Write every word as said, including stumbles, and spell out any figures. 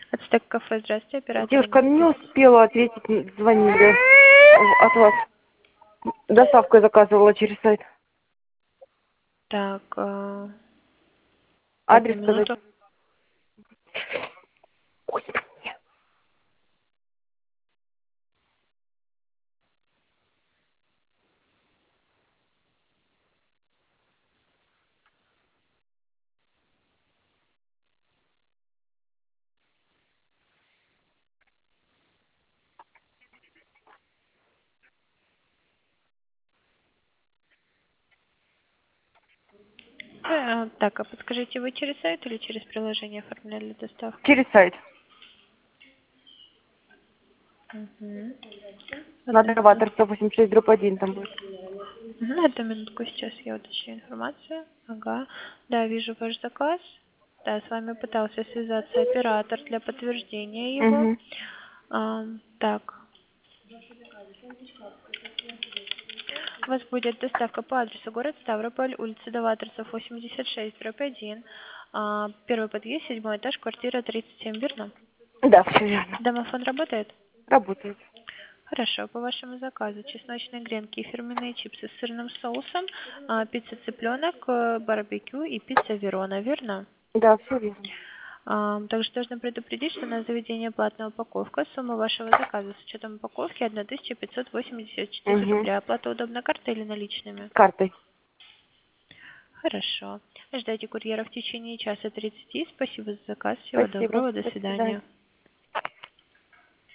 Ацтек кафе, здравствуйте, оператор. Девушка не успела ответить, м, звонили в- от вас. Доставку я заказывала через сайт. Так, э, одну Адрес сказать? минуту. Э, Так, а подскажите, вы через сайт или через приложение оформляли доставку? Через сайт. Угу. Надо Одну минуту. новатор сто восемьдесят шесть дробь один там будет. Мгм, одну минутку, сейчас я уточню информацию. Ага. Да, вижу ваш заказ. Да, с вами пытался связаться оператор для подтверждения его. Угу. Ам, так, у вас будет доставка по адресу город Ставрополь, улица Даваторцев, восемьдесят шесть, дробь один. А, первый подъезд, седьмой этаж, квартира тридцать семь, верно? Да, все верно. Домофон работает? Работает. Хорошо, по вашему заказу чесночные гренки и фирменные чипсы с сырным соусом, а, пицца цыпленок, э, барбекю и пицца Верона, верно? Да, все верно. А, также должна предупредить, что на заведение платная упаковка. Сумма вашего заказа с учетом упаковки тысяча пятьсот восемьдесят четыре Угу. рубля. Оплата удобна картой или наличными? Картой. Хорошо. Ждайте курьера в течение часа тридцати. Спасибо за заказ. Всего Спасибо. доброго. До До свидания. свидания.